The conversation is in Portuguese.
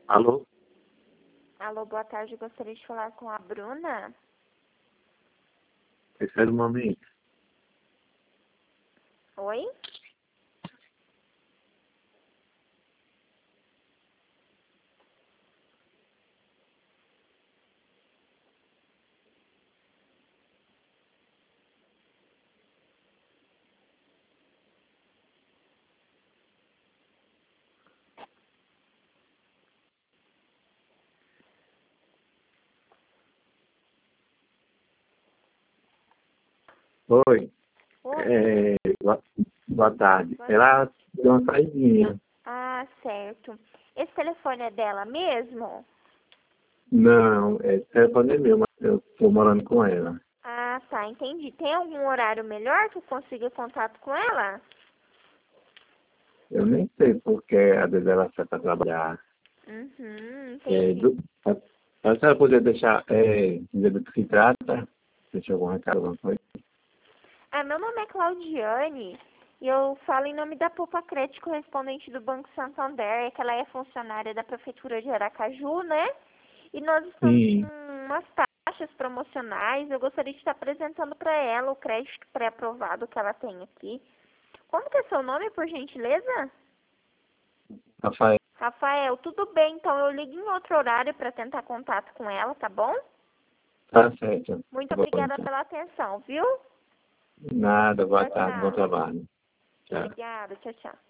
Alô? Alô, boa tarde. Gostaria de falar com a Bruna. Espera um momento. Oi? Oi. Oi. Boa tarde. Boa Ela deu uma saidinha. Ah, certo. Esse telefone é dela mesmo? Não, é telefone é meu, mas eu tô morando com ela. Ah, tá, entendi. Tem algum horário melhor que eu consiga contato com ela? Eu nem sei porque às vezes ela sai para trabalhar. Uhum, É, entendi. a senhora poderia deixar dizer do que se trata? Deixa algum recado, alguma coisa? Ah, meu nome é Claudiane e eu falo em nome da Poupa Crédito, correspondente do Banco Santander, que ela é funcionária da Prefeitura de Aracaju, né? E nós estamos com Sim. umas taxas promocionais. Eu gostaria de estar apresentando para ela o crédito pré-aprovado que ela tem aqui. Como que é seu nome, por gentileza? Rafael, Rafael, tudo bem, então eu ligo em outro horário para tentar contato com ela, tá bom? tá certo. Muito Tá bom, obrigada então. pela atenção, viu? Nada, boa Tchau, tarde, bom tchau. trabalho. Tchau. Obrigada, tchau, tchau.